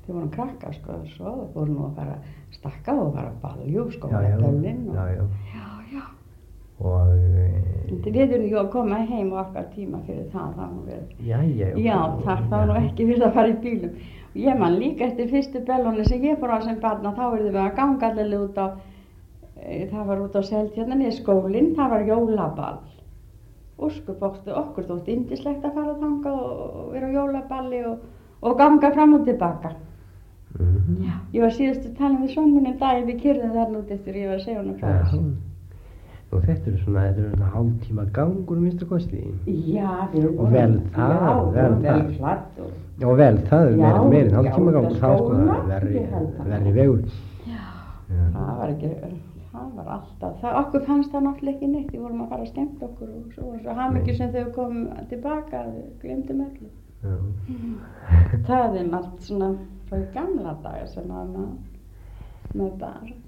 Þau vorum krakkar sko, svo voru nú að fara stakka og fara á baljú sko, böllin og... Já. Og... Við erum ju að koma heim á okkar tíma fyrir það var nú verið. Já, það var nú ekki verið að fara í bílum. Ég man líka eftir fyrstu bellunni sem ég fór á sem barn að þá verðum við að ganga allir út á, það var út á Seltjarnarnes skólinn, það var jólaball. Óskupóttu, okkur þótti yndislegt að fara þangað og vera á jólaballi og ganga fram og tilbaka. Já, ég var síðast að tala við son minn daginn við kyrðum þarna út eftir ég var að segja honum frá þessu. Og þetta er svona hálftíma gangur minnsta kosti. Já, og vel það. Og vel það, meir en hálftíma gangur, það sko verri vegur. Já, það var alltaf, okkur fannst það náttúrulega ekki neitt, við vorum að fara að skemmta okkur og svo hamingju sem þau komum tilbaka, við glemdum öllu. Það allt svona frá gamla daga sem að maður bara